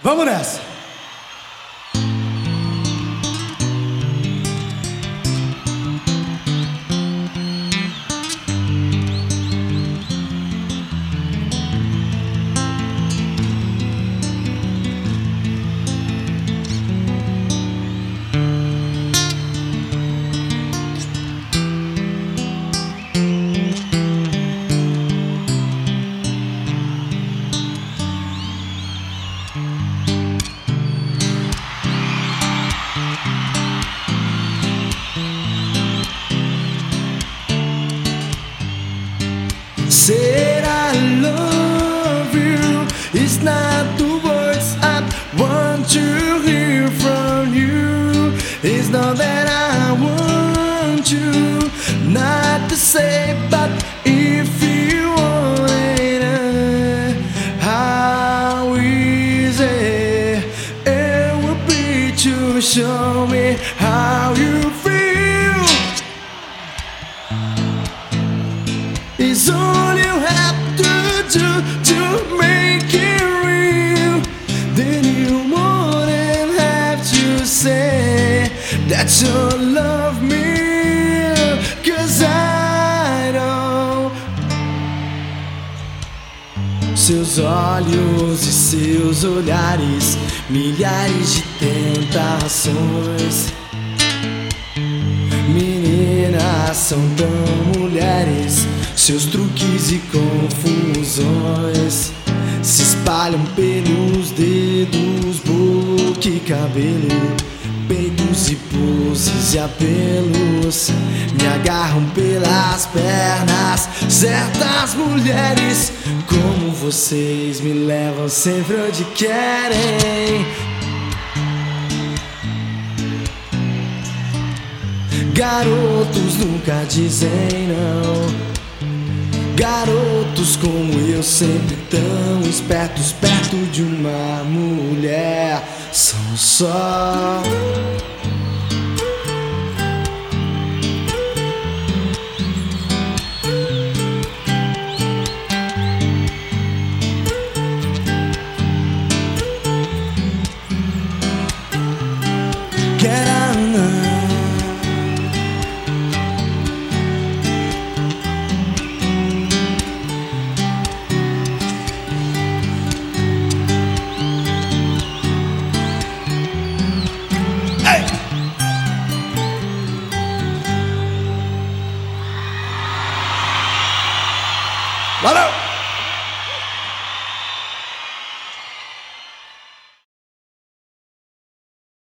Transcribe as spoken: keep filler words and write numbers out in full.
Vamos nessa! Said I love you, it's not the words I want to hear from you. It's not that I want you not to say, but if you want it, how easy it would be to show me how you feel. It's all you have to do to make it real. Then you wouldn't have to say that you love me, 'cause I know. Seus olhos e seus olhares, milhares de tentações. Meninas são tão mulheres, seus truques e confusões se espalham pelos dedos, boca e cabelo, peitos e poses e apelos me agarram pelas pernas. Certas mulheres como vocês me levam sempre onde querem. Garotos nunca dizem não. Garotos como eu, sempre tão espertos, perto de uma mulher, são só